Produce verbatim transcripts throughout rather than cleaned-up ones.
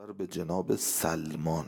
پیغمبر به جناب سلمان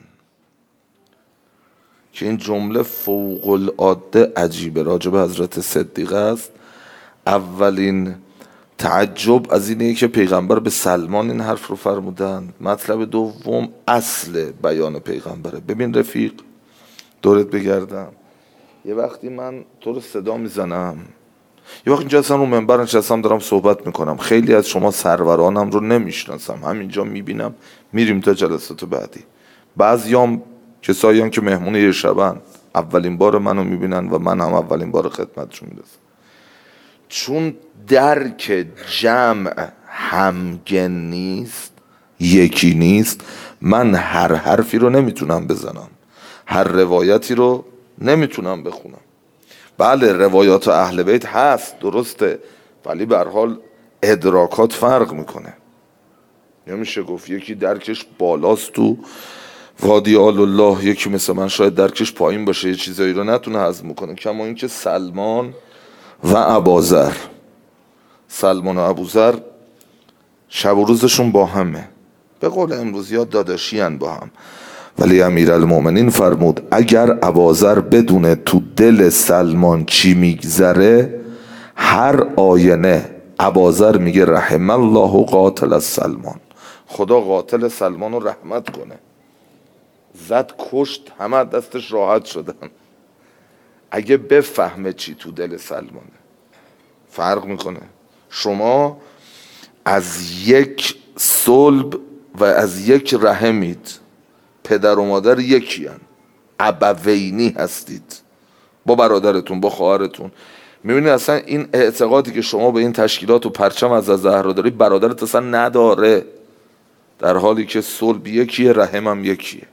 که این جمله فوق العاده عجیبه راجع به حضرت صدیقه است. اولین تعجب از اینه که پیغمبر به سلمان این حرف رو فرمودن. مطلب دوم اصل بیان پیغمبره. ببین رفیق، دورت بگردم، یه وقتی من تو رو صدا میزنم، یه وقت اینجا اصلا رو منبر نشستم دارم صحبت میکنم، خیلی از شما سرورانم رو نمیشناسم، همینجا میبینم میریم تا جلسات بعدی. بعضیام کسایی هم که مهمون یه شبن اولین بار منو میبینن و من هم اولین بار خدمتشون میرسم. چون درک جمع همگن نیست، یکی نیست، من هر حرفی رو نمیتونم بزنم، هر روایتی رو نمیتونم بخونم. بله روایات اهل بیت هست، درسته، ولی به هر حال ادراکات فرق میکنه. نمیشه گفت یکی درکش بالاست تو وادی آل الله، یکی مثل من شاید درکش پایین باشه، یه چیزایی رو نتونه هضم کنه. کما اینکه سلمان و ابوذر، سلمان و ابوذر شب و روزشون با همه، به قول امروزی ها داداشی ان با هم. ولی امیرالمومنین فرمود اگر ابوذر بدونه تو دل سلمان چی میگذره، هر آینه ابوذر میگه رحم الله قاتل سلمان، خدا قاتل سلمان رو رحمت کنه. زد کشت، همه دستش راحت شدن. اگه بفهمه چی تو دل سلمانه فرق میکنه. شما از یک صلب و از یک رحمید، پدر و مادر یکی هن، ابوینی هستید با برادرتون با خواهرتون. میبینید اصلا این اعتقادی که شما به این تشکیلات و پرچم از زهرا داری برادرت اصلا نداره، در حالی که صلب یکیه، رحم هم یکیه.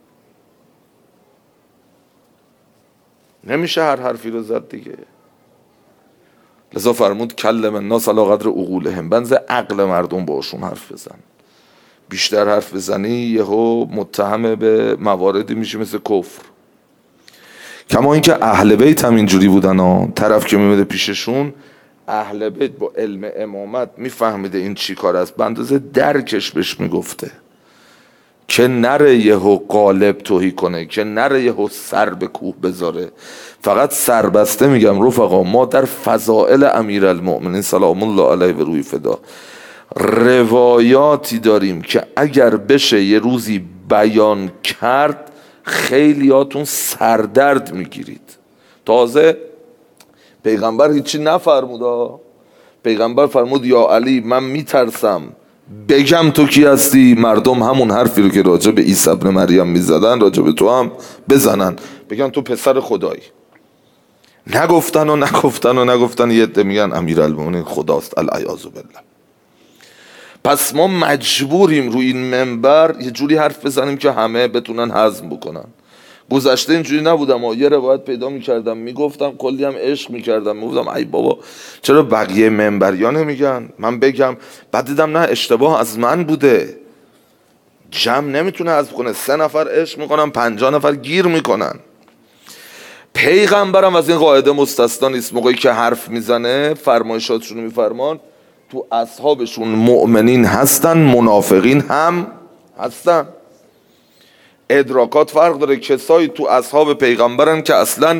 نمیشه هر حرفی رو زد دیگه. لذا فرمود کلم الناس علی قدر عقولهم، بنز عقل مردم باشون حرف بزن. بیشتر حرف بزنی یهو متهم به مواردی میشه مثل کفر. کما اینکه اهل بیت هم اینجوری بودن ها. طرف که میمده پیششون اهل بیت با علم امامت میفهمیده این چی کار است، به اندازه درکش بهش میگفته که نره یهو قالب توهی کنه، که نره یهو سر به کوه بذاره. فقط سربسته میگم رفقا، ما در فضائل امیرالمؤمنین سلام الله علیه و روی فدا روایاتی داریم که اگر بشه یه روزی بیان کرد خیلیاتون سردرد میگیرید. تازه پیغمبر هیچی نفرمود. پیغمبر فرمود یا علی من میترسم بگم تو کی هستی، مردم همون حرفی رو که راجع به عیسی ابن مریم میزدن راجع به تو هم بزنن، بگن تو پسر خدایی. نگفتن و نگفتن و نگفتن، یه عده میگن امیرالمومنین خداست، العیاذ بالله. پس ما مجبوریم روی این منبر یه جوری حرف بزنیم که همه بتونن هضم بکنن. گذشته اینجوری نبودم، یه روایت پیدا میکردم میگفتم، کلی هم عشق میکردم، میگفتم ای بابا چرا بقیه منبریا نمیگن، من بگم. بعد دیدم نه، اشتباه از من بوده. جمع نمیتونه هضم کنه، سه نفر عشق میکنن، پنجاه نفر گیر میکنن. پیغمبرم از این قاعده مستثنا نیست. موقعی که حرف میزنه فرمایشاتشون میفرمان، تو اصحابشون مؤمنین هستن، منافقین هم هستن. ادراکات فرق داره. کسایی تو اصحاب پیغمبرن که اصلا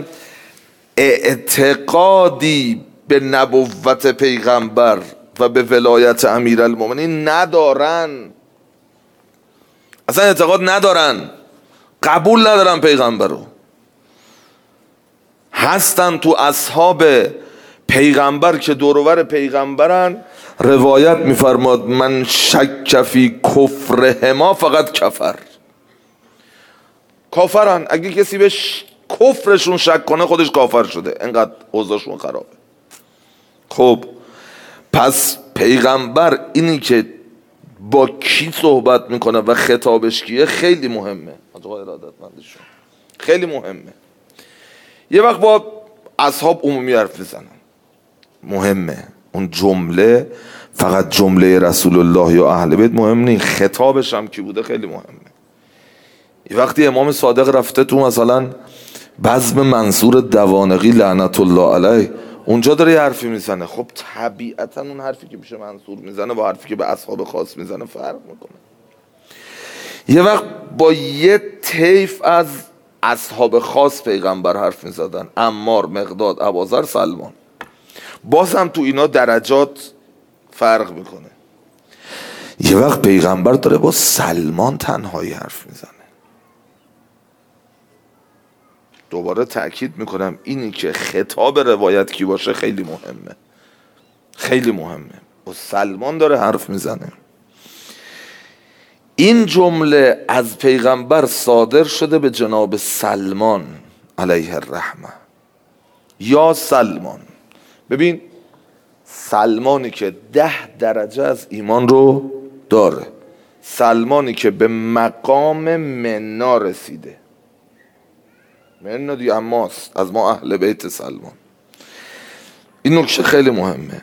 اعتقادی به نبوت پیغمبر و به ولایت امیرالمومنین ندارن، اصلا اعتقاد ندارن، قبول ندارن پیغمبر رو. هستن تو اصحاب پیغمبر که دوروبر پیغمبرن. روایت میفرماد من شک فی کفرهما فقط کفر. کافرن، اگه کسی به کفرشون شک کنه خودش کافر شده، انقدر اوضاعشون خرابه. خب پس پیغمبر اینی که با کی صحبت میکنه و خطابش کیه خیلی مهمه. آقا ارادتمندشون خیلی مهمه. یه وقت با اصحاب عمومی حرف بزنن مهمه، اون جمله فقط جمله رسول الله یا اهل بیت مهم نیست، خطابش هم کی بوده خیلی مهمه. یه وقتی امام صادق رفته تو مثلا بزم منصور دوانقی لعنت الله علیه، اونجا داره یه حرفی میزنه، خب طبیعتا اون حرفی که پیش منصور میزنه با حرفی که به اصحاب خاص میزنه فرق میکنه. یه وقت با یه طیف از اصحاب خاص پیغمبر حرف می زدن، عمار، مقداد، ابوذر، سلمان. باز هم تو اینا درجات فرق میکنه. یه وقت پیغمبر داره با سلمان تنهایی حرف میزنه. دوباره تأکید میکنم اینی که خطاب روایت کی باشه خیلی مهمه، خیلی مهمه. با سلمان داره حرف میزنه. این جمله از پیغمبر صادر شده به جناب سلمان علیه الرحمه. یا سلمان، ببین سلمانی که ده درجه از ایمان رو داره، سلمانی که به مقام منا رسیده. منا دی اماست، از ما اهل بیت سلمان. این نکته خیلی مهمه.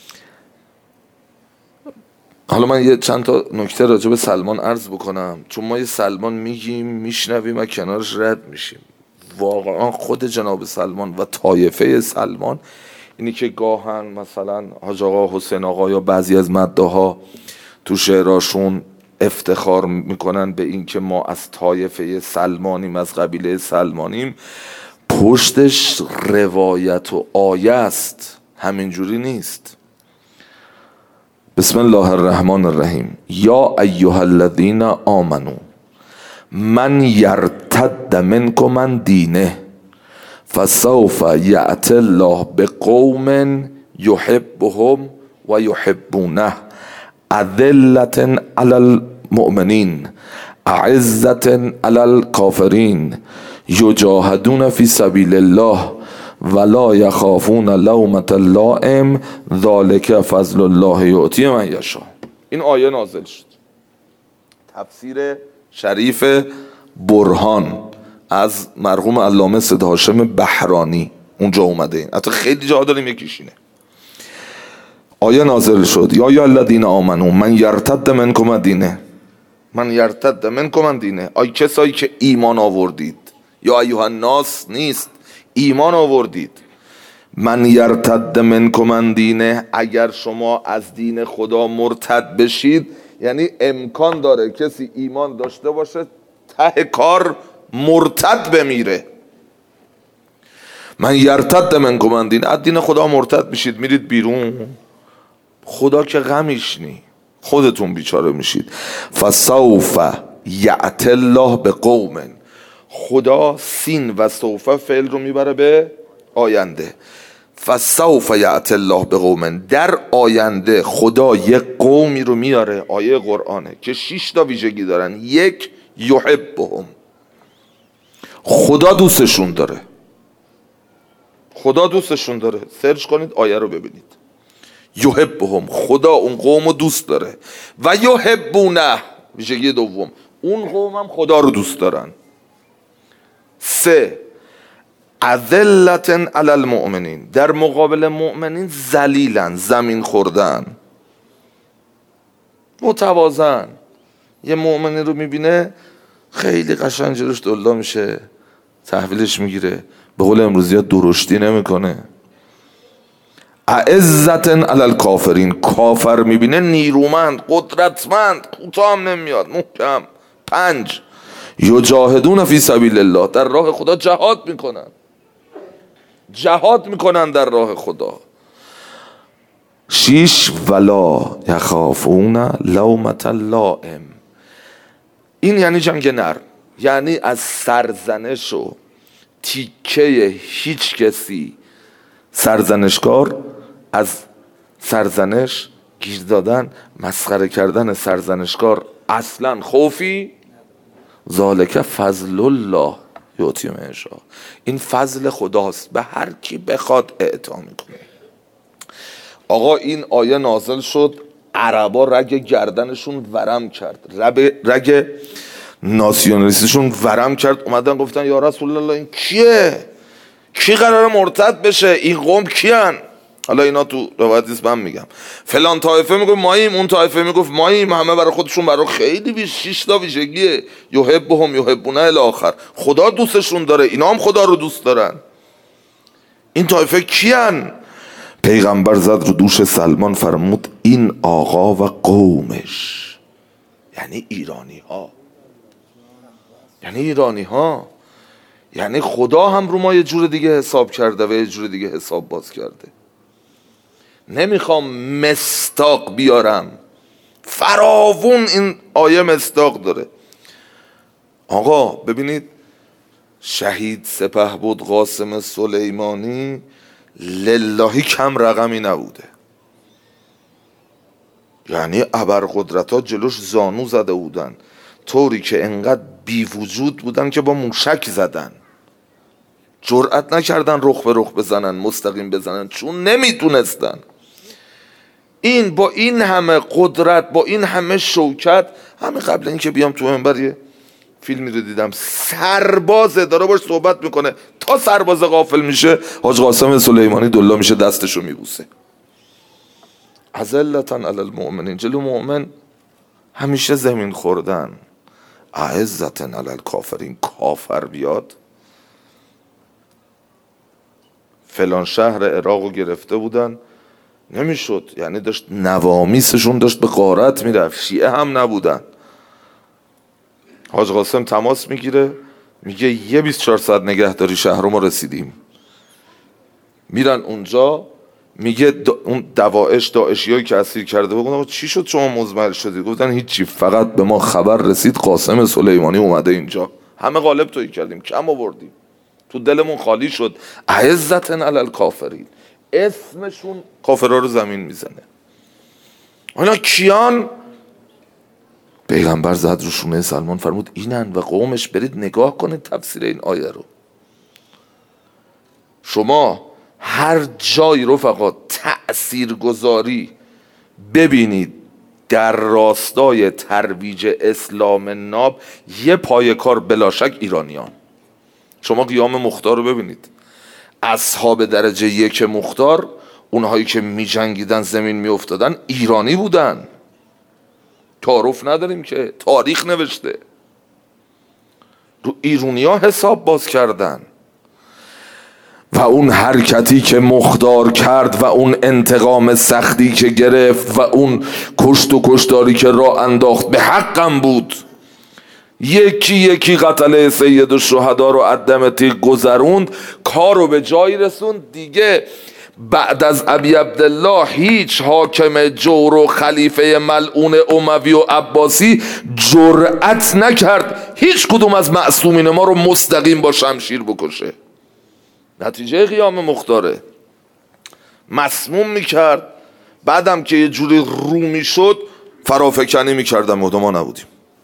حالا من یه چند تا نکته راجع به سلمان عرض بکنم، چون ما یه سلمان میگیم میشنویم و کنارش رد میشیم. واقعا خود جناب سلمان و طایفه سلمان اینی که گاهن مثلا حاج آقا حسین آقا یا بعضی از مداها تو شعراشون افتخار میکنن به این که ما از طایفه سلمانیم، از قبیله سلمانیم. پشتش روایت و آیه است، همینجوری نیست. بسم الله الرحمن الرحیم. یا ایها الذین آمنو من یرتد منکم عن دینه فسوف یأتی الله بقوم یحبهم و یحبونه اذلة علی المؤمنین اعزة علی الکافرین یجاهدون فی سبیل الله ولا یخافون لومة لائم ذلک فضل الله یؤتی من یشاء. این آیه نازل شد. تفسیر شریف برهان از مرحوم علامه سید هاشم بحرانی اونجا اومده. این حتی خیلی جا داریم یکیش اینه. آیه نازل شد یا یا الذین آمنو من یرتد منکم عن دینه، من یرتد منکم عن دینه. آی کسایی که ایمان آوردید، یا ایها الناس نیست، ایمان آوردید. من یرتد منکم عن دینه، اگر شما از دین خدا مرتد بشید، یعنی امکان داره کسی ایمان داشته باشه ته کار مرتد بمیره. من یرتد منکم عن دینه، از دین خدا مرتد میشید، میرید بیرون، خدا که غمش نی، خودتون بیچاره میشید. فسوف یأتی الله بقوم، خدا سین و سوف فعل رو میبره به آینده. فسوف یأتی الله بقوم، در آینده خدا یک قومی رو میاره، آیه قرآنه، که شش تا ویژگی دارن. یک، یحبهم، خدا دوستشون داره، خدا دوستشون داره. سرچ کنید آیه رو ببینید. یحبهم، خدا اون قوم رو دوست داره. و یحبونه، ویژگی دوم، اون قوم هم خدا رو دوست دارن. سه، اذلة علی المؤمنین، در مقابل مؤمنین ذلیلن، زمین خوردن، متواضعن. یه مؤمنی رو میبینه خیلی قشنگ جلوش دلا میشه، تحویلش میگیره، به قول امروزی ها درشتی نمیکنه. اعزة علی الکافرین، کافر میبینه نیرومند، قدرتمند، کوتاه هم نمیاد، محکم. پنج، یجاهدون فی سبیل الله، در راه خدا جهاد میکنن، جهاد میکنن در راه خدا. شیش، ولا یخافون لومة لائم، این یعنی جنگ نرم، یعنی از سرزنش و تیکه هیچ کسی، سرزنشکار، از سرزنش گیر دادن، مسخره کردن سرزنشکار اصلا خوفی. ذالک فضل الله یؤتی من یشاء، این فضل خداست، به هر کی بخواد اعطا میکنه. آقا این آیه نازل شد، عربا رگ گردنشون ورم کرد، رگ, رگ ناسیونالیستشون ورم کرد، اومدن گفتن یا رسول الله این کیه؟ کی قرار مرتد بشه؟ این قوم کیان؟ حالا اینا تو روایت نیست، من میگم فلان طایفه میگفت ماییم، اون طایفه میگفت ماییم، همه برای خودشون برای خیلی ویژ شش تا ویژگیه. یحبهم یحبونه الی آخر، خدا دوستشون داره، اینا هم خدا رو دوست دارن. این طایفه کیان؟ پیغمبر زد رو دوش سلمان، فرمود این آقا و قومش، یعنی ایرانی ها. یعنی ایرانی ها، یعنی خدا هم رو ما یه جور دیگه حساب کرده و یه جور دیگه حساب باز کرده. نمیخوام مستاق بیارم، فراوون این آیه مستاق داره. آقا ببینید شهید سپهبد قاسم سلیمانی للهی کم رقمی نبوده، یعنی ابرقدرت ها جلوش زانو زده بودن طوری که انقدر بی وجود بودن که با موشک زدن، جرأت نکردن رخ به رخ بزنن، مستقیم بزنن، چون نمیتونستن. این با این همه قدرت، با این همه شوکت، همه قبل اینکه بیام تو منبر یه فیلمی رو دیدم، سربازه داره باش صحبت میکنه، تا سرباز غافل میشه حاج قاسم سلیمانی دلا میشه دستشو میبوسه. اذلة علی المؤمنین، جلو مؤمن همیشه زمین خوردن. اعزة علی الکافرین، کافر بیاد. فلان شهر عراقو گرفته بودن، نمیشد، یعنی داشت نوامیسشون داشت به غارت میرفت، شیعه هم نبودن. حاج قاسم تماس میگیره، میگه یه بیست و چهار ساعت نگهداری شهر رو ما رسیدیم. میرن اونجا، میگه دا اون دوائش داعشی هایی که اسیر کرده بودن چی شد شما مزمل شدید؟ گفتن هیچی، فقط به ما خبر رسید قاسم سلیمانی اومده اینجا، همه غالب تویی کردیم، کم آوردیم، تو دلمون خالی شد. اعزة علی الکافرین، اسمشون کافرها رو زمین میزنه. اینا کیان؟ پیغمبر زد رو شونه سلمان، فرمود اینن و قومش، برید نگاه کنید تفسیر این آیه رو. شما هر جای رفقا تأثیرگذاری ببینید در راستای ترویج اسلام ناب، یه پای کار بلاشک ایرانیان. شما قیام مختار رو ببینید، اصحاب درجه یک مختار، اونهایی که می جنگیدن زمین می افتادن ایرانی بودن. تعارف نداریم که، تاریخ نوشته، رو ایرانی ها حساب باز کردن. و اون حرکتی که مختار کرد و اون انتقام سختی که گرفت و اون کشت و کشتاری که راه انداخت به حقم بود. یکی یکی قتل سید الشهدا رو عدم تیغ گذروند، کار رو به جایی رسوند. دیگه بعد از ابی عبدالله هیچ حاکم جور و خلیفه ملعون اموی و عباسی جرأت نکرد هیچ کدوم از معصومین ما رو مستقیم با شمشیر بکشه. نتیجه قیام مختاره. مسموم میکرد، بعدم که یه جوری رومی شد فرافکنی میکردن، ما نبودیم.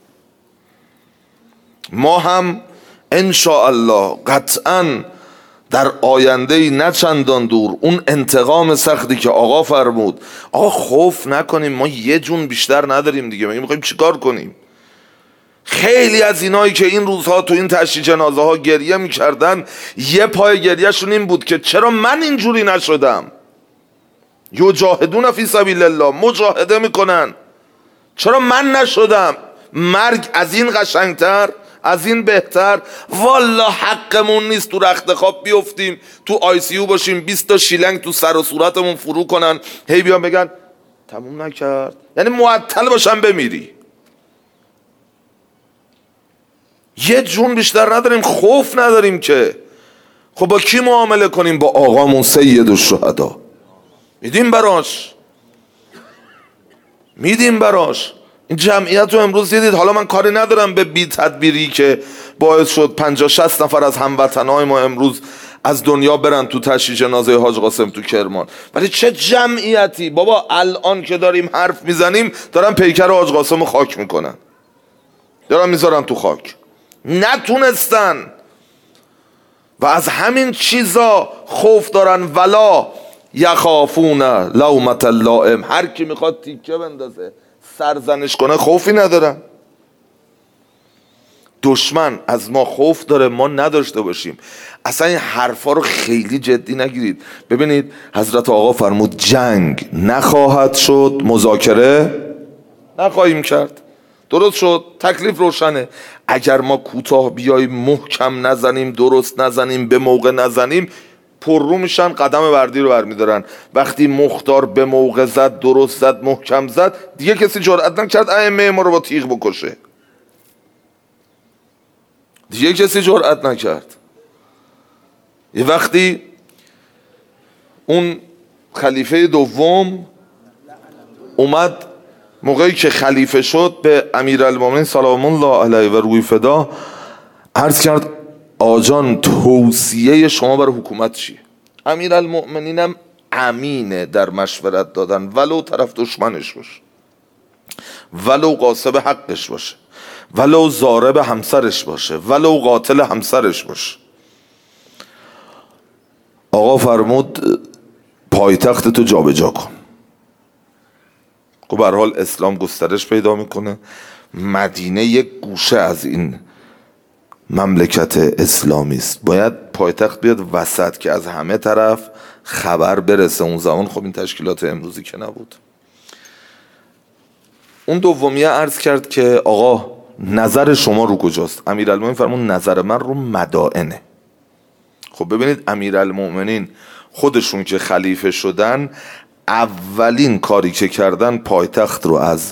ما هم انشاءالله قطعا در آینده نه چندان دور اون انتقام سختی که آقا فرمود، آقا خوف نکنیم، ما یه جون بیشتر نداریم دیگه، ما میخوایم چیکار کنیم؟ خیلی از اینایی که این روزها تو این تشییع جنازه ها گریه میکردن، یه پای گریهشون این بود که چرا من اینجوری نشدم؟ یجاهدون فی سبیل الله، مجاهده میکنن، چرا من نشدم؟ مرگ از این قشنگتر، از این بهتر؟ والا حقمون نیست تو رخت خواب بیفتیم، تو آی سی یو باشیم، بیست تا شیلنگ تو سر و صورتمون فرو کنن، هی بیان بگن تموم نکرد، یعنی معطل باشن بمیری. یه جون بیشتر نداریم، خوف نداریم که. خب با کی معامله کنیم؟ با آقامون سید الشهدا. میدیم براش، میدیم براش. این جمعیت رو امروز دیدید. حالا من کاری ندارم به بی تدبیری که باعث شد پنجاه شصت نفر از هموطنهای ما امروز از دنیا برن تو تشییع جنازه حاج قاسم تو کرمان، ولی چه جمعیتی بابا الان که داریم حرف میزنیم دارن پیکر حاج قاسم رو خاک میکنن، دارن میذارن تو خاک. نتونستن و از همین چیزا خوف دارن. ولا یخافون لومة اللائم، هر کی میخواد تیکه بندازه سرزنش کنه خوفی ندارن. دشمن از ما خوف داره، ما نداشته باشیم. اصلا این حرفا رو خیلی جدی نگیرید. ببینید حضرت آقا فرمود جنگ نخواهد شد، مذاکره نخواهیم کرد. درست شد، تکلیف روشنه. اگر ما کوتاه بیاییم، محکم نزنیم، درست نزنیم، به موقع نزنیم، پر رو میشن، قدم بردی رو برمیدارن. وقتی مختار به موقع زد، درست زد، محکم زد، دیگه کسی جرئت نکرد ائمه ما رو با تیغ بکشه. دیگه کسی جرأت نکرد. یه وقتی اون خلیفه دوم اومد، موقعی که خلیفه شد، به امیرالمومنین سلام الله علیه و روی فدا عرض کرد آجان توصیه شما برای حکومت چیه؟ امیرالمومنین هم امینه در مشورت دادن، ولو طرف دشمنش باشه، ولو غاصب حقش باشه، ولو ضارب همسرش باشه، ولو قاتل همسرش باشه. آقا فرمود پایتخت تو جا به جا کن. خب به هر حال اسلام گسترش پیدا میکنه، مدینه یک گوشه از این مملکت اسلامی است، باید پایتخت بیاد وسط که از همه طرف خبر برسه. اون زمان خب این تشکیلات امروزی که نبود. اون دومیه عرض کرد که آقا نظر شما رو کجاست؟ امیرالمومنین فرمود نظر من رو مدائنه. خب ببینید امیرالمومنین خودشون که خلیفه شدن، اولین کاری که کردن پایتخت رو از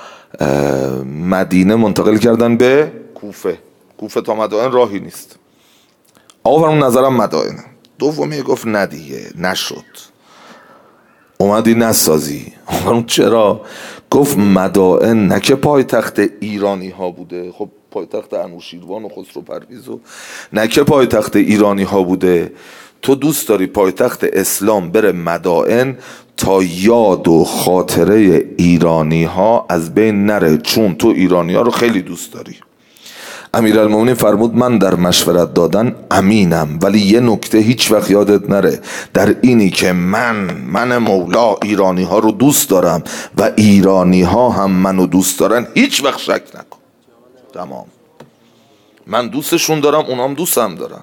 مدینه منتقل کردن به کوفه. کوفه تا مدائن راهی نیست. آقا فرمون نظرم مدائنه. دومی گفت نه دیگه نشد، اومدی نسازی. فرمون چرا؟ گفت مدائن نه که پایتخت ایرانی ها بوده، خب پایتخت انوشیروان و خسرو پرویز و نه که پایتخت ایرانی ها بوده، تو دوست داری پایتخت اسلام بره مدائن تا یاد و خاطره ایرانی ها از بین نره، چون تو ایرانی ها رو خیلی دوست داری. امیرالمومنین فرمود من در مشورت دادن امینم، ولی یه نکته هیچ وقت یادت نره، در اینی که من من مولا ایرانی ها رو دوست دارم و ایرانی ها هم منو دوست دارن، هیچ وقت شک نکن. تمام. من دوستشون دارم، اونام دوستم دارن.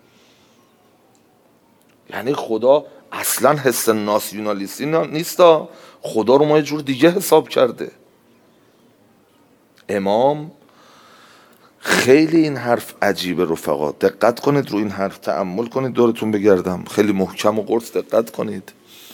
یعنی خدا اصلا حس ناسیونالیستی نیستا، خدا رو ما یه جور دیگه حساب کرده. امام خیلی این حرف عجیبه رفقا، دقت کنید رو این حرف، تأمل کنید، دورتون بگردم، خیلی محکم و قرص دقت کنید.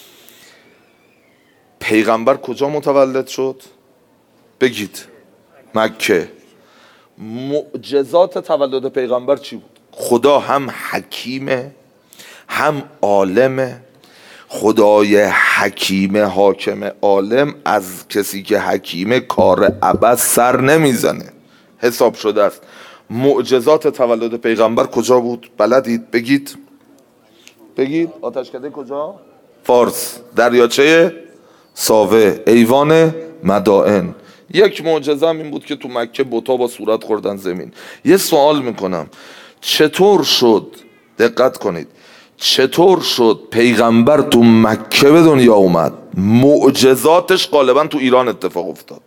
پیغمبر کجا متولد شد؟ بگید. مکه. معجزات تولد پیغمبر چی بود؟ خدا هم حکیمه هم عالمه. خدای حکیم حاکم عالم از کسی که حکیمه کار عبث سر نمیزنه، حساب شده است. معجزات تولد پیغمبر کجا بود؟ بلدید؟ بگید. بگید. آتشکده کجا؟ فارس. دریاچه ساوه. ایوان مدائن. یک معجزه هم این بود که تو مکه بتا با صورت خوردن زمین. یه سوال میکنم، چطور شد، دقت کنید، چطور شد پیغمبر تو مکه به دنیا اومد، معجزاتش غالبا تو ایران اتفاق افتاد؟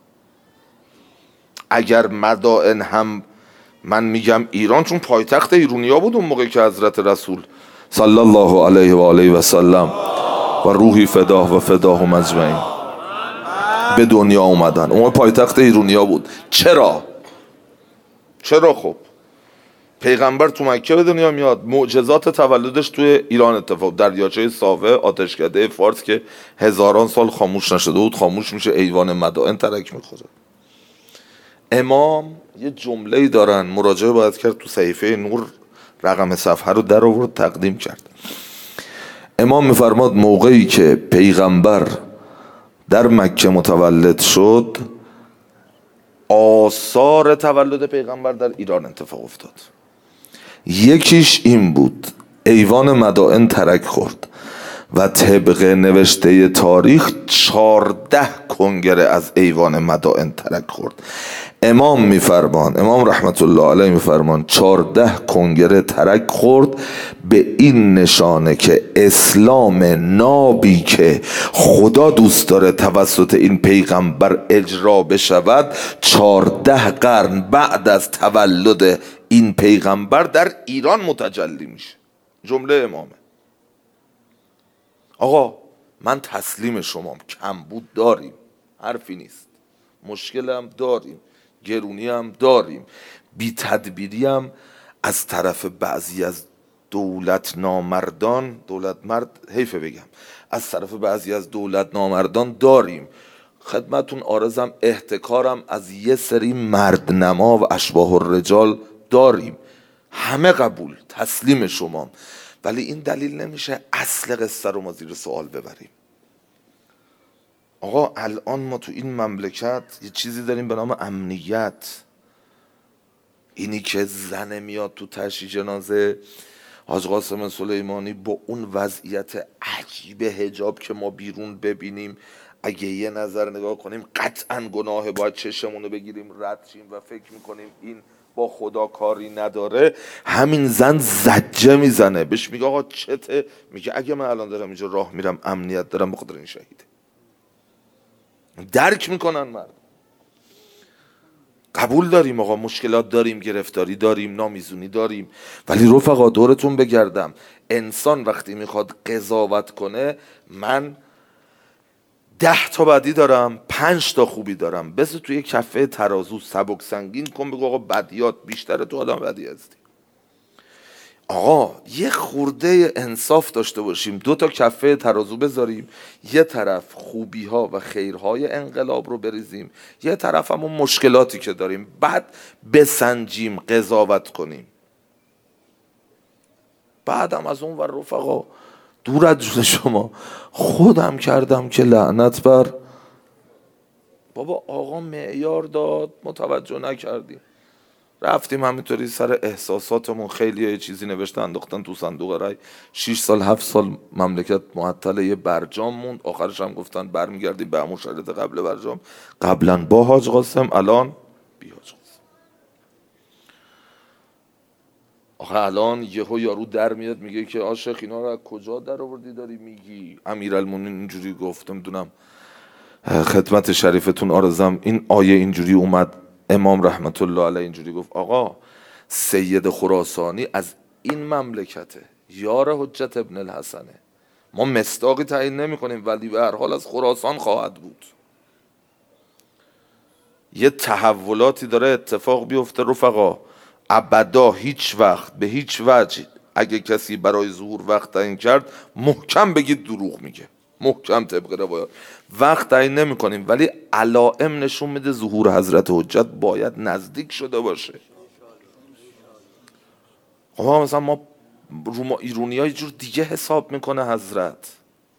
اگر مدائن هم، من میگم ایران چون پایتخت ایرونیا بود اون موقع که حضرت رسول صلی الله علیه و آله و سلم و روحی فداه و فداهم اجمعین به دنیا اومدن، اون پایتخت ایرونیا بود. چرا؟ چرا؟ خب پیغمبر تو مکه به دنیا میاد، معجزات تولدش توی ایران اتفاق، دریاچه ساوه، آتشکده فارس که هزاران سال خاموش نشده بود خاموش میشه، ایوان مدائن ترک میخوره. امام یه جمله‌ای دارن، مراجعه باید کرد، تو صحیفه نور رقم صفحه رو در آورد تقدیم کرد. امام میفرماد موقعی که پیغمبر در مکه متولد شد، آثار تولد پیغمبر در ایران اتفاق افتاد. یکیش این بود، ایوان مدائن ترک خورد و طبق نوشته تاریخ چارده کنگره از ایوان مدائن ترک خورد. امام میفرمان، امام رحمت الله علیه میفرمان چارده کنگره ترک خورد، به این نشانه که اسلام نابی که خدا دوست داره توسط این پیغمبر اجرا بشود، چارده قرن بعد از تولد این پیغمبر در ایران متجلی میشه. جمله امامه. آقا من تسلیم شمام، کمبود داریم، حرفی نیست، مشکل هم داریم، گرونی هم داریم، بی تدبیری هم از طرف بعضی از دولت نامردان، دولت مرد حیفه بگم، از طرف بعضی از دولت نامردان داریم. خدمتون عارضم احتکارم از یه سری مردنما و اشباه الرجال داریم، همه قبول، تسلیم شمام، ولی این دلیل نمیشه اصل قصه رو ما زیر سوال ببریم. آقا الان ما تو این مملکت یه چیزی داریم به نام امنیت. اینی که زنه میاد تو تشییع جنازه حاج قاسم سلیمانی با اون وضعیت عجیب حجاب که ما بیرون ببینیم، اگه یه نظر نگاه کنیم قطعا گناه، باید چشمونو بگیریم رد شیم و فکر میکنیم این با خدا کاری نداره. همین زن زجه میزنه، بهش میگه آقا چته؟ میگه اگه من الان دارم اینجا راه میرم امنیت دارم، بخاطر این شهیده. درک میکنن مرد. قبول داریم آقا، مشکلات داریم، گرفتاری داریم، نامیزونی داریم، ولی رفقا دورتون بگردم، انسان وقتی میخواد قضاوت کنه، من ده تا بدی دارم، پنج تا خوبی دارم، بس توی کفه ترازو سبک سنگین کن، بگو آقا بدیات بیشتره، تو آدم بدی هستی. آقا یه خورده انصاف داشته باشیم، دو تا کفه ترازو بذاریم، یه طرف خوبی ها و خیرهای انقلاب رو بریزیم، یه طرف همون مشکلاتی که داریم، بعد بسنجیم، قضاوت کنیم. بعدم از اون ور رفقا دور از جون شما، خودم کردم که لعنت بر بابا آقا معیار داد، متوجه نکردیم، رفتیم همینطوری سر احساساتمون، خیلی یه چیزی نوشتن انداختن تو صندوق رای، شش سال هفت سال مملکت معطل، یه برجام موند، آخرش هم گفتن برمیگردیم به همون شرایط قبل برجام، قبلا با حاج قاسم، الان بی حاج قاسم. آخه الان یهو یارو در میاد میگه که عاشق اینا رو از کجا در آوردی داری میگی؟ امیرالمومنین اینجوری گفتم، دونم خدمت شریفتون آرزم این آیه اینجوری اومد، امام رحمت الله علیه اینجوری گفت. آقا سید خراسانی از این مملکته، یار حجت ابن الحسنه، ما مصداقی تعیین نمی کنیم ولی به هر حال از خراسان خواهد بود. یه تحولاتی داره اتفاق بیفته رفقا، ابدا هیچ وقت به هیچ وجه اگه کسی برای ظهور وقت تعیین کرد، محکم بگید دروغ میگه، محکم طبق روایات وقت تعیین نمی کنیم، ولی علائم نشون میده ظهور حضرت حجت باید نزدیک شده باشه. خب مثلا ما رو ما ایرونی ها یه جور دیگه حساب میکنه حضرت.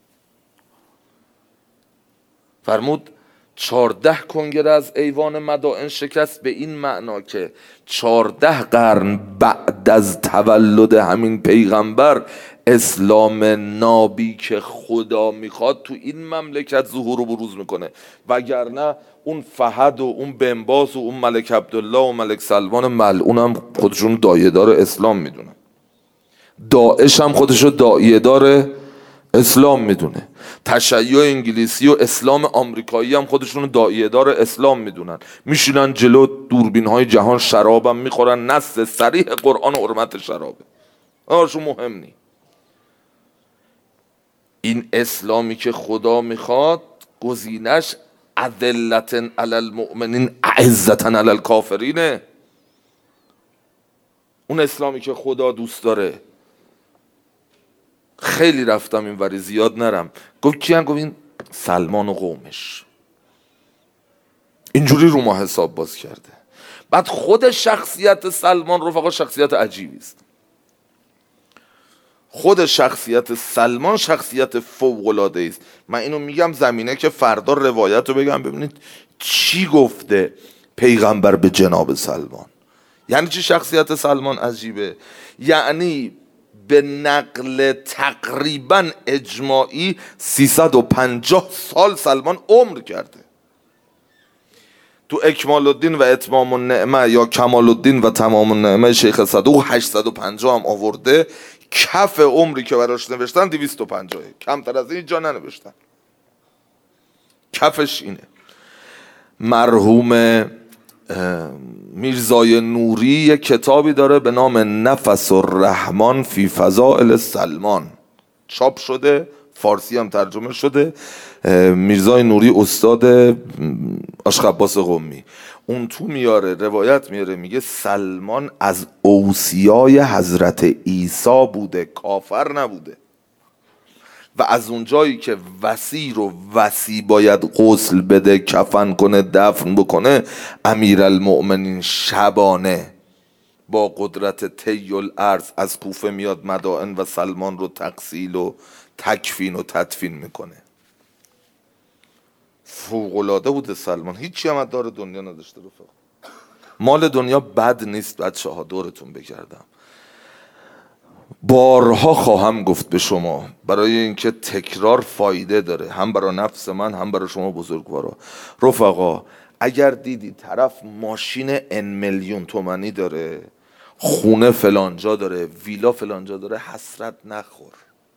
فرمود چارده کنگره از ایوان مدائن شکست، به این معنا که چارده قرن بعد از تولد همین پیغمبر اسلام نابی که خدا میخواد تو این مملکت ظهور و بروز میکنه، وگرنه اون فهد و اون بنباس و اون ملک عبدالله و ملک سلمان ملعون هم خودشون دایه‌دار اسلام میدونن، داعش هم خودشو دایه‌دار اسلام میدونه، تشیع انگلیسی و اسلام آمریکایی هم خودشون داعیه‌دار اسلام میدونن، میشینن جلو دوربین های جهان شرابم میخورن، نص صریح قرآن حرمت شرابه، آشون مهم نی. این اسلامی که خدا میخواد گزینش اذلة علی المؤمنین اعزة علی الکافرینه، اون اسلامی که خدا دوست داره. خیلی رفتم این وری، زیاد نرم. گفت کیان؟ گفت این سلمان و قومش. اینجوری رو ما حساب باز کرده. بعد خود شخصیت سلمان رفقا شخصیت عجیبی است. خود شخصیت سلمان شخصیت فوق‌العاده است. من اینو میگم زمینه که فردا روایت رو بگم ببینید چی گفته پیغمبر به جناب سلمان. یعنی چی شخصیت سلمان عجیبه؟ یعنی به نقل تقریبا اجماعی سیصد و پنجاه سال سلمان عمر کرده. تو اکمال الدین و اتمام النعمه یا کمال الدین و تمام النعمه شیخ صدوق هشتصد و پنجاه هم آورده. کف عمری که براش نوشتن دویست و پنجاه، کمتر از این جا ننوشتن، کفش اینه. مرحوم میرزای نوری یک کتابی داره به نام نفس الرحمن فی فضائل سلمان، چاپ شده، فارسی هم ترجمه شده. میرزای نوری استاد عاشق عباس قمی، اون تو میاره روایت میاره، میگه سلمان از اوصیای حضرت عیسی بوده، کافر نبوده. و از اونجایی که وصی رو وصی باید غسل بده، کفن کنه، دفن بکنه، امیرالمؤمنین شبانه با قدرت طی الارض از کوفه میاد مدائن و سلمان رو تقسیل و تکفین و تدفین میکنه. فوق‌العاده بوده سلمان، هیچی هم از دار دنیا نداشته رفقا. مال دنیا بد نیست بچه ها، دورتون بگردم. بارها خواهم گفت به شما، برای اینکه تکرار فایده داره، هم برای نفس من هم برای شما بزرگوارا. رفقا اگر دیدی طرف ماشین ان میلیون تومانی داره، خونه فلانجا داره، ویلا فلانجا داره، حسرت نخور.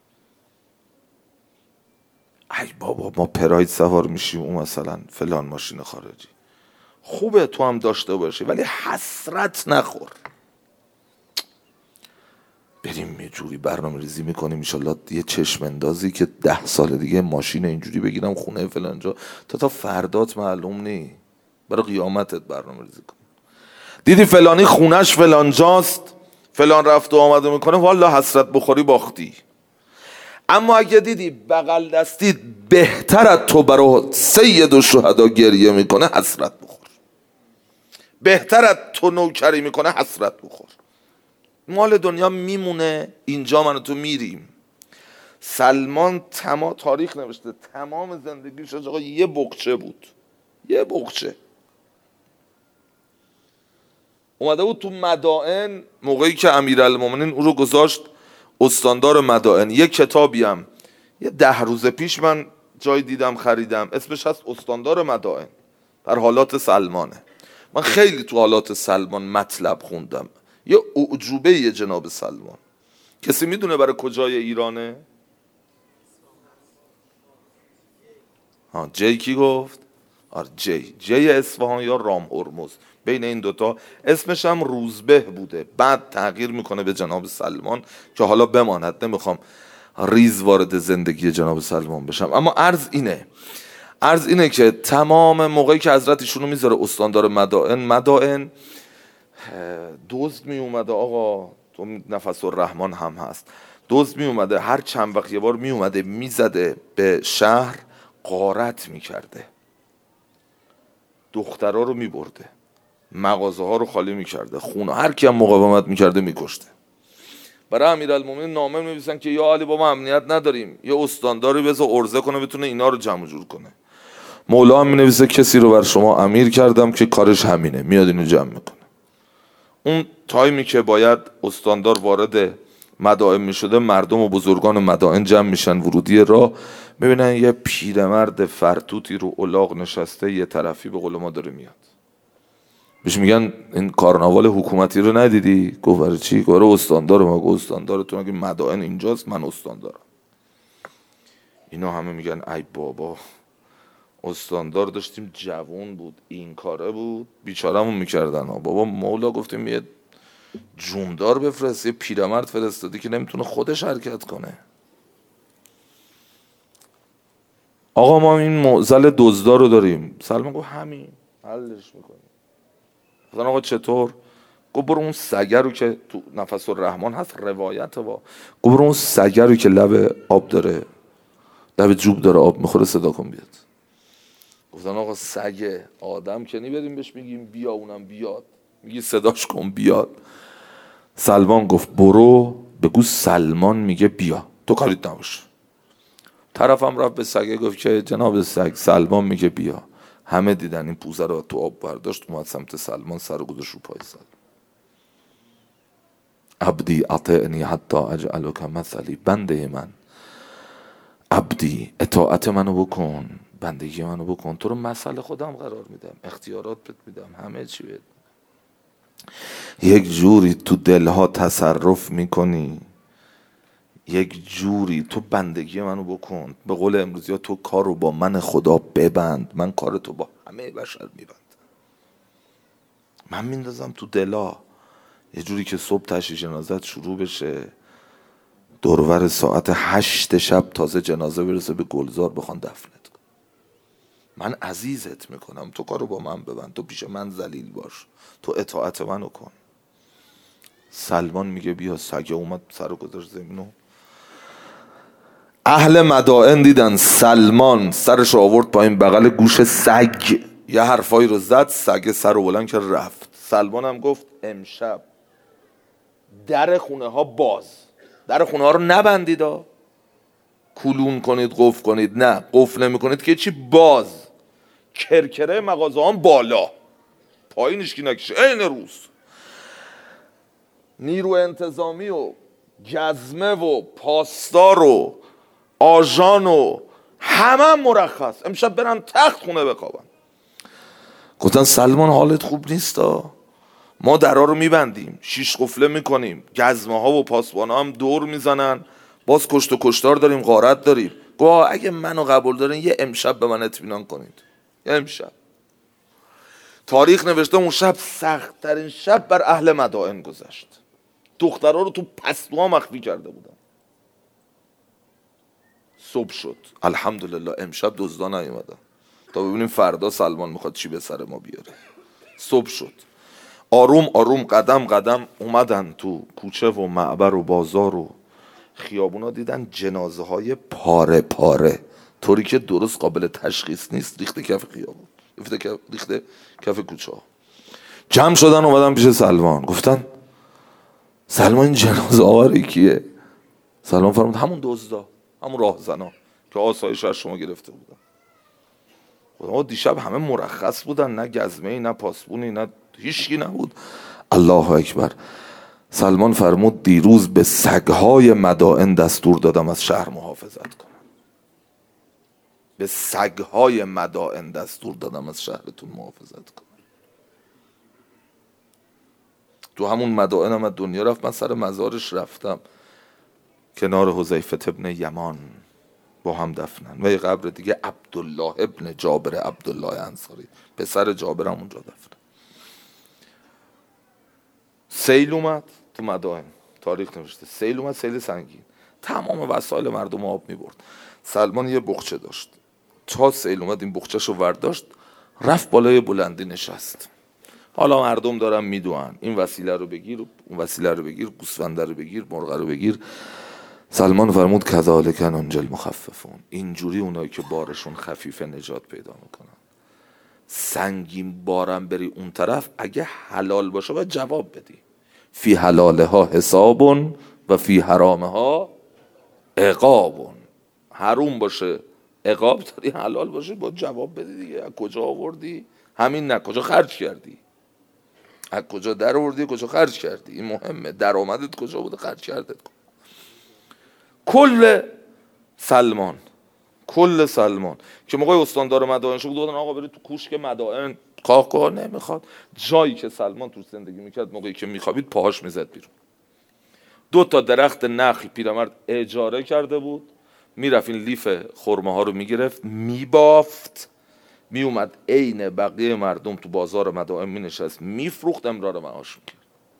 ای بابا ما پراید سوار میشیم اون مثلا فلان ماشین خارجی، خوبه تو هم داشته باشی ولی حسرت نخور. بریم یه جوری برنامه ریزی میکنیم انشالله یه چشم اندازی که ده سال دیگه ماشین اینجوری بگیرم خونه فلانجا، تا تا فردات معلوم نی، برای قیامتت برنامه ریزی کن. دیدی فلانی خونش فلانجاست، فلان رفت و آمده میکنه، والا حسرت بخوری باختی. اما اگه دیدی بغل دستید بهتر از تو برای سید الشهدا گریه میکنه، حسرت بخور. بهتر از تو نوکری میکنه، حسرت بخور. مال دنیا میمونه، اینجا من و تو میریم. سلمان تمام تاریخ نوشته تمام زندگیش آقا یه بقچه بود، یه بقچه. اومده بود تو مدائن موقعی که امیرالمومنین او رو گذاشت استاندار مدائن. یه کتابی هم یه ده روز پیش من جای دیدم خریدم، اسمش هست استاندار مدائن در حالات سلمانه. من خیلی تو حالات سلمان مطلب خوندم، یه اعجوبه یه جناب سلمان. کسی میدونه برای کجای ایرانه؟ ها جی کی گفت؟ آره جی جی اصفهان یا رام هرمز، بین این دوتا. اسمش هم روزبه بوده، بعد تغییر میکنه به جناب سلمان که حالا بماند، نمیخوام ریز وارد زندگی جناب سلمان بشم. اما عرض اینه عرض اینه که تمام موقعی که حضرت ایشونو میذاره استاندار مدائن، مدائن دزد می اومده آقا، تو نفس الرحمن هم هست، دزد می اومده هر چند وقت یه بار می اومده میزده به شهر، غارت میکرده، دخترها رو میبرده، مغازه ها رو خالی میکرده، خونه هر کی هم مقاومت میکرده میکشته. برای امیرالمومنین نامه می‌نویسن که یا علی بابا امنیت نداریم، یه استانداری بذار عرضه کنه بتونه اینا رو جمع جور کنه. مولا هم می‌نویسه کسی رو بر شما امیر کردم که کارش همینه، میاد اینو جمع میکنه. اون تایمی که باید استاندار وارد مدائن میشده، مردم و بزرگان مدائن جمع میشن ورودی راه، میبینن یه پیرمرد فرتوتی رو الاغ نشسته یه طرفی به قول ما داره میاد. بهش میگن این کارناوال حکومتی رو ندیدی؟ گفت چی؟ گفت استاندار ما. گفت استاندارتون اگه مدائن اینجاست من استاندارم. اینا همه میگن ای بابا استاندار داشتیم جوون بود این کاره بود بیچارمون میکردن ها. بابا مولا گفتیم یه جوندار بفرست، یه پیرمرد فرستادی که نمیتونه خودش حرکت کنه. آقا ما این معضل دزدا رو داریم. سلمان گفت همین حلش میکنیم. گفتن آقا چطور؟ گفت برو اون سگه رو که تو نفس الرحمن هست روایت با، گفت برو اون سگه رو که لب آب داره، لب جوب داره آب میخوره صدا کن بیاد. گفتن آقا سگ آدم که نمیبریم بهش میگیم بیا اونم بیاد، میگی صداش کن بیاد. سلمان گفت برو بگو سلمان میگه بیا، تو کاریت نباشه. طرفم رفت به سگه گفت که جناب سگ سلمان میگه بیا. همه دیدن این پوزه رو تو آب برداشت اومد سمت سلمان، سر و گذاشت رو پای سلمان. عبدی اطعنی حتی اجعلک مثلی، بنده من عبدی اطاعت منو بکن، بندگی منو بکن، تو رو مثل خودم قرار میدم، اختیارات بهت میدم، همه چی بهت. یک جوری تو دلها تصرف میکنی، یک جوری تو بندگی منو بکن، به قول امروزی ها تو کار رو با من خدا ببند، من کار تو با همه بشر میبند، من میندازم تو دلا. یه جوری که صبح تشییع جنازت شروع بشه، دورور ساعت هشت شب تازه جنازه برسه به گلزار بخوان دفنت کن. من عزیزت میکنم، تو کارو با من ببند، تو پیش من ذلیل باش، تو اطاعت منو کن. سلمان میگه بیا. سگه اومد سر و گذاشت زمینو. اهل مدائن دیدن سلمان سرش آورد پایین بغل گوش سگ، یه حرفایی رو زد، سگ سر و بلند که رفت. سلمان هم گفت امشب در خونه ها باز، در خونه ها رو نبندید ها، کلون کنید قفل کنید، نه قفل نمی کنید که چی، باز. کرکره مغازه هم بالا، پایینش کی نکشه این روز. نیرو انتظامی و گزمه و پاسدار و آژان و همه مرخص، امشب برن تخت خونه بخوابن. گفتن سلمان حالت خوب نیست ها، ما درها رو میبندیم، شیش قفله میکنیم، گزمه ها و پاسبان ها هم دور میزنن، باز کشت و کشتار داریم، غارت داریم. گوه اگه منو قبول دارین یه امشب به من اطمینان کنید، یه امشب. تاریخ نوشته اون شب سخت ترین شب بر اهل مدائن گذشت. دخترها رو تو پستوها مخفی کرده بودن. صبح شد، الحمدلله امشب دزدا نیومدن تا ببینیم فردا سلمان میخواد چی به سر ما بیاره. صبح شد، آروم آروم قدم قدم اومدن تو کوچه و معبر و بازار و خیابونا، دیدن جنازه های پاره پاره، طوری که درست قابل تشخیص نیست، ریخته کف خیابون، ریخته کف, ریخته کف کوچه ها. جمع شدن اومدن پیش سلمان، گفتن سلمان این جنازه آوری کیه؟ سلمان فرمود همون دزدا، همون راهزنا که آسایش از شما گرفته بودن. ما دیشب همه مرخص بودن، نه گزمه‌ای نه پاسبونی نه هیچکی نبود. الله اکبر. سلمان فرمود دیروز به سگهای مدائن دستور دادم از شهر محافظت کنن. به سگهای مدائن دستور دادم از شهرتون محافظت کنن. تو همون مدائن هم از دنیا رفت، من سر مزارش رفتم، کنار حذیفه ابن یمان با هم دفنن. و یه قبر دیگه عبدالله ابن جابر عبدالله انصاری، پسر جابر هم اونجا دفنن. سیل اومد تو مدائن، تاریخ نوشته سیل اومد، سیل سنگین، تمام وسایل مردم آب میبرد. سلمان یه بخچه داشت، تا سیل اومد این بخچه‌شو ورداشت رفت بالای بلندی نشست. حالا مردم دارن میدوئن، این وسیله رو بگیر، اون وسیله رو بگیر، گوسفنده رو بگیر، مرغ رو بگیر. سلمان فرمود کذالک ننجی المخففون، اینجوری اونایی که بارشون خفیفه نجات پیدا میکنن. سنگین بارم بری اون طرف، اگه حلال باشه باید جواب بدی. فی حلالها حسابون و فی حرامها عقابون. حروم باشه عقاب داری، حلال باشه باید جواب بدی دیگه. از کجا آوردی؟ همین نه کجا خرج کردی؟ از کجا در آوردی کجا خرج کردی؟ این مهمه. درآمدت کجا بوده، خرج کردت. کل سلمان کل سلمان که موقع استاندار مدائن شد بودن آقا برید تو کوشک مدائن، کاکا نمیخواد. جایی که سلمان تو زندگی میکرد موقعی که میخوابید پاهاش میزد بیرون. دو تا درخت نخل پیرمرد اجاره کرده بود، میرفت این لیف خرمه ها رو میگرفت میبافت، میومد عین بقیه مردم تو بازار مدائن مینشست میفروخت، امرار معاش میکرد.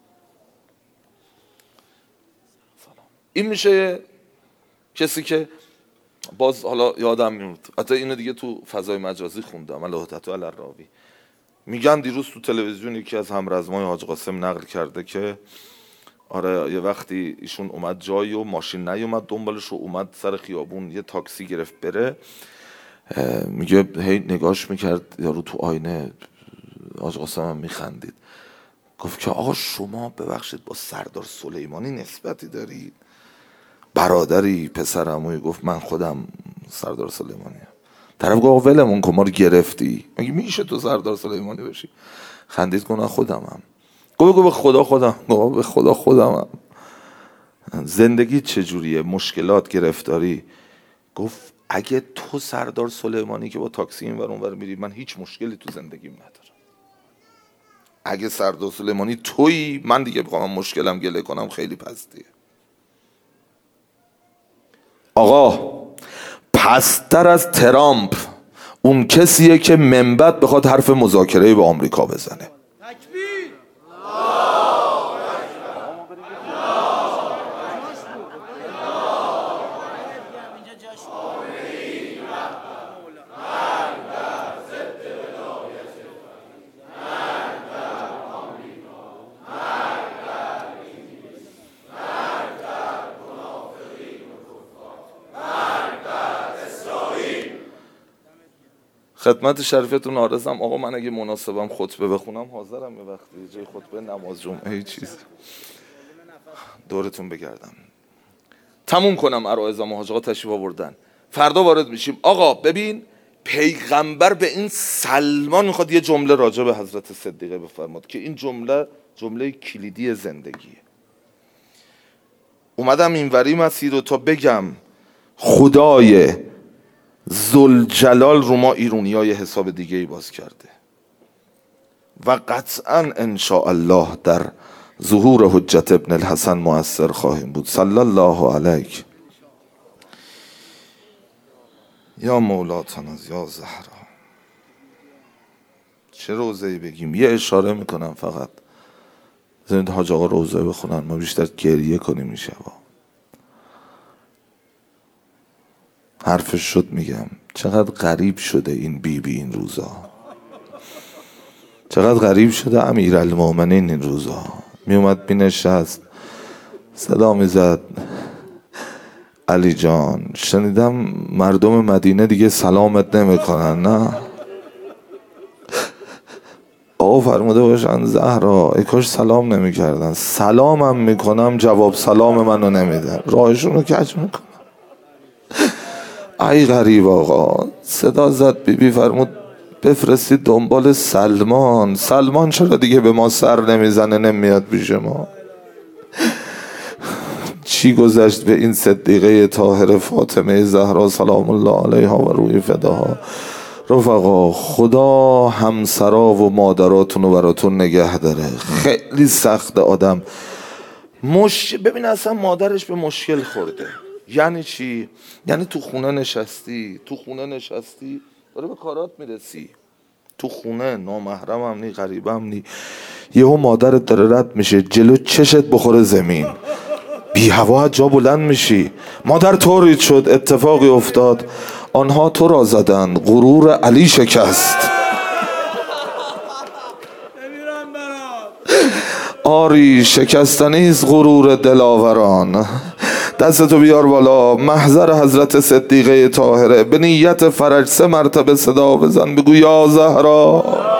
این میشه کسی که باز حالا یادم میاد، حتی اینو دیگه تو فضای مجازی خوندم، الهدت علی الراوی، میگن دیروز تو تلویزیون یکی از همرزمای حاج قاسم نقل کرده که آره یه وقتی ایشون اومد جایی و ماشین نیومد دنبالش و اومد سر خیابون یه تاکسی گرفت بره، میگه هی نگاش میکرد یارو تو آینه، حاج قاسم هم میخندید، گفت که آقا شما ببخشید با سردار سلیمانی نسبتی دارید؟ برادری پسر عمویی گفت من خودم سردار سلیمانی هم. طرف گفت ولمون کن ما رو گرفتی، مگه میشه تو سردار سلیمانی بشی؟ خندید کنه خودم هم. گفت به خدا خودم، گفت به خدا خودم هم. زندگی چجوریه؟ مشکلات، گرفتاری. گفت اگه تو سردار سلیمانی که با تاکسی این ور اون ور میری، من هیچ مشکلی تو زندگیم ندارم. اگه سردار سلیمانی تویی، من دیگه بخوام مشکلم گله کنم خیلی پستیه. آقا پستر از ترامپ اون کسیه که من بعد بخواد حرف مذاکره با آمریکا بزنه. خدمت شریفتون عارضم. آقا من اگه مناسبم خطبه بخونم حاضرم، یه وقتی جای خطبه نماز جمعه چیز. دورتون بگردم، تموم کنم عرایزم و حاج آقا تشریف آوردن، فردا وارد میشیم. آقا ببین پیغمبر به این سلمان میخواد یه جمله راجع به حضرت صدیقه بفرماد که این جمله جمله کلیدی زندگیه. اومدم اینوری مسیر رو تا بگم خدای ذوالجلال رو ما ایرونیای حساب دیگه ای باز کرده و قطعا انشاءالله در ظهور حجت ابن الحسن مؤثر خواهیم بود. صلی الله علیک یا مولاتنا یا زهرا. چه روزه‌ای بگیم؟ یه اشاره میکنم فقط، زمین حاج آقا روزه بخونن، ما بیشتر گریه کنیم این شبا. حرفش شد میگم چقدر غریب شده این بی بی این روزا، چقدر غریب شده امیرالمومنین این روزا. میومد بینشست صدا میزد علی جان شنیدم مردم مدینه دیگه سلامت نمیکنن نه؟ آقا فرموده باشن زهرا ای کاش سلام نمیکردن، سلامم میکنم جواب سلام منو نمیدن، راهشونو کج میکنم. ای غریب آقا. صدا زد بی بی فرمود بفرستید دنبال سلمان. سلمان چرا دیگه به ما سر نمیزنه نمیاد پیش ما؟ چی گذشت به این صدیقه طاهره فاطمه زهرا سلام الله علیها و روی فداها. رفقا خدا همسرا و مادراتون رو براتون نگه داره. خیلی سخت آدم مش... ببین اصلا مادرش به مشکل خورده. یعنی چی؟ یعنی تو خونه نشستی تو خونه نشستی داره به کارات میرسی، تو خونه نامحرم هم نی غریب هم نی، یهو مادرت داره رد میشه جلو چشت بخوره زمین، بی هوا جا بلند میشی. مادر طوری شد اتفاقی افتاد آنها تو را زدن غرور علی شکست. آری شکستنیست غرور دلاوران. دستتو بیار بالا، محضر حضرت صدیقه طاهره، به نیت فرج سه مرتبه صدا بزن، بگو یا زهرا